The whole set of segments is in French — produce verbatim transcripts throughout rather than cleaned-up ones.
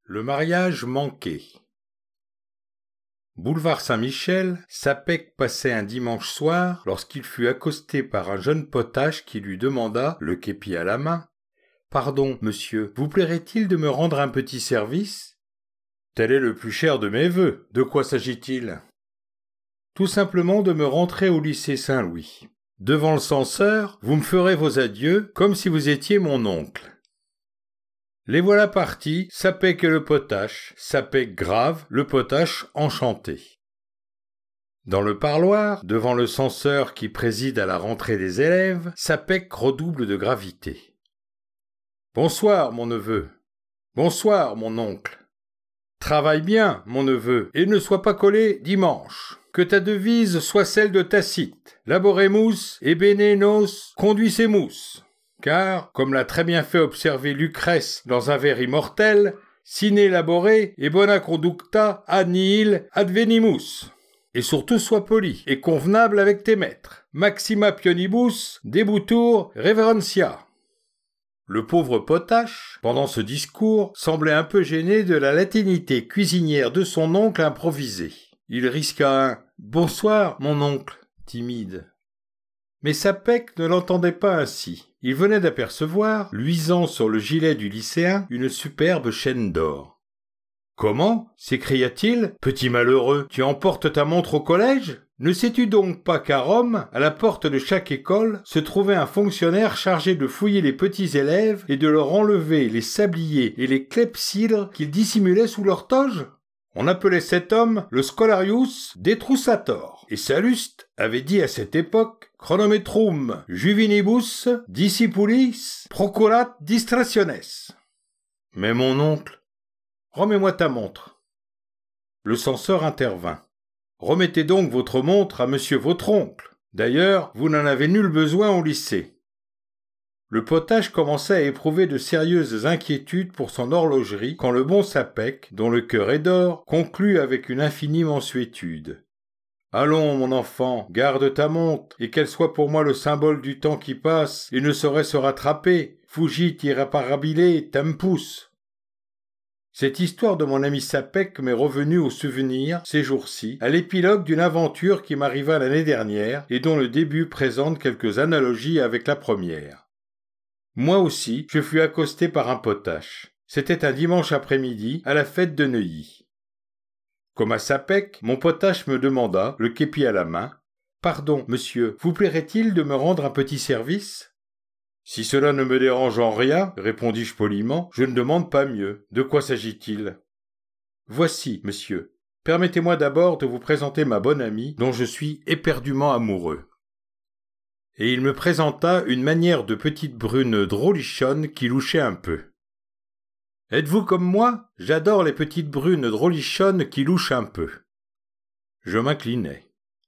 Le mariage manqué. Boulevard Saint-Michel, Sapec passait un dimanche soir lorsqu'il fut accosté par un jeune potache qui lui demanda, le képi à la main, « Pardon, monsieur, vous plairait-il de me rendre un petit service ?»« Tel est le plus cher de mes vœux. De quoi s'agit-il ?»« Tout simplement de me rentrer au lycée Saint-Louis. Devant le censeur, vous me ferez vos adieux comme si vous étiez mon oncle. » Les voilà partis, Sapec et le potache, Sapec grave, le potache enchanté. Dans le parloir, devant le censeur qui préside à la rentrée des élèves, Sapec redouble de gravité. « Bonsoir, mon neveu. Bonsoir, mon oncle. Travaille bien, mon neveu, et ne sois pas collé dimanche. Que ta devise soit celle de Tacite. Laboremus et bene nos conduicemus. Car, comme l'a très bien fait observer Lucrèce dans un vers immortel, sine labore et bona conducta ad nihil advenimus. Et surtout sois poli et convenable avec tes maîtres. Maxima pionibus debutur reverentia. Le pauvre potache, pendant ce discours, semblait un peu gêné de la latinité cuisinière de son oncle improvisé. Il risqua un « Bonsoir, mon oncle » timide. Mais Sapec ne l'entendait pas ainsi. Il venait d'apercevoir, luisant sur le gilet du lycéen, une superbe chaîne d'or. « Comment » s'écria-t-il, « petit malheureux, tu emportes ta montre au collège ? Ne sais-tu donc pas qu'à Rome, à la porte de chaque école, se trouvait un fonctionnaire chargé de fouiller les petits élèves et de leur enlever les sabliers et les clepsydres qu'ils dissimulaient sous leur toge ? On appelait cet homme le Scholarius Detrussator, et Salluste avait dit à cette époque « Chronometrum juvenibus discipulis procurat distractiones ». Mais mon oncle, remets-moi ta montre. Le censeur intervint. Remettez donc votre montre à monsieur votre oncle. D'ailleurs, vous n'en avez nul besoin au lycée. Le potache commençait à éprouver de sérieuses inquiétudes pour son horlogerie quand le bon Sapec, dont le cœur est d'or, conclut avec une infinie mansuétude. « Allons, mon enfant, garde ta montre, et qu'elle soit pour moi le symbole du temps qui passe et ne saurait se rattraper. Fugit irréparabile tempus. » Cette histoire de mon ami Sapec m'est revenue au souvenir, ces jours-ci, à l'épilogue d'une aventure qui m'arriva l'année dernière et dont le début présente quelques analogies avec la première. Moi aussi, je fus accosté par un potache. C'était un dimanche après-midi, à la fête de Neuilly. Comme à Sapec, mon potache me demanda, le képi à la main, « Pardon, monsieur, vous plairait-il de me rendre un petit service ?»« Si cela ne me dérange en rien, répondis-je poliment, je ne demande pas mieux. De quoi s'agit-il ?»« Voici, monsieur. Permettez-moi d'abord de vous présenter ma bonne amie, dont je suis éperdument amoureux. » Et il me présenta une manière de petite brune drôlichonne qui louchait un peu. « Êtes-vous comme moi ? J'adore les petites brunes drôlichonnes qui louchent un peu. » Je m'inclinai.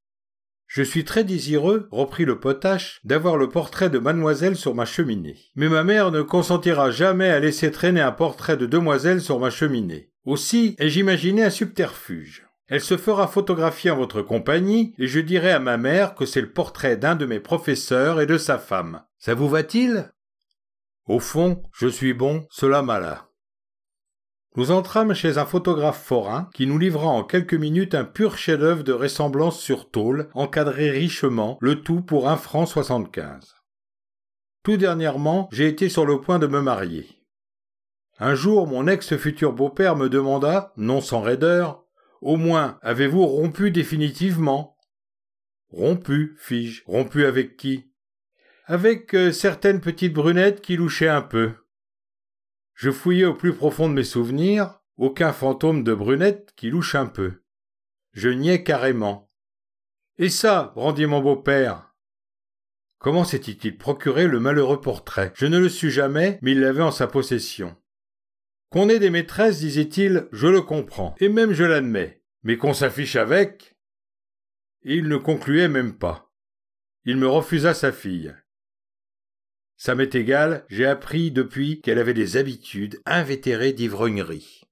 « Je suis très désireux, reprit le potache, d'avoir le portrait de mademoiselle sur ma cheminée. Mais ma mère ne consentira jamais à laisser traîner un portrait de demoiselle sur ma cheminée. Aussi ai-je imaginé un subterfuge. Elle se fera photographier en votre compagnie et je dirai à ma mère que c'est le portrait d'un de mes professeurs et de sa femme. Ça vous va-t-il ? Au fond, je suis bon, cela m'alla. » Nous entrâmes chez un photographe forain qui nous livra en quelques minutes un pur chef-d'œuvre de ressemblance sur tôle, encadré richement, le tout pour un franc soixante-quinze. Tout dernièrement, j'ai été sur le point de me marier. Un jour, mon ex-futur beau-père me demanda, non sans raideur, « Au moins, avez-vous rompu définitivement ?»« Rompu, fis-je. Rompu avec qui ?»« Avec euh, certaines petites brunettes qui louchaient un peu. » Je fouillai au plus profond de mes souvenirs, aucun fantôme de brunette qui louche un peu. Je niais carrément. « Et ça, brandit mon beau-père. » Comment s'était-il procuré le malheureux portrait ? Je ne le sus jamais, mais il l'avait en sa possession. Qu'on ait des maîtresses, disait-il, je le comprends, et même je l'admets, mais qu'on s'affiche avec... Et il ne concluait même pas. Il me refusa sa fille. Ça m'est égal, j'ai appris depuis qu'elle avait des habitudes invétérées d'ivrognerie.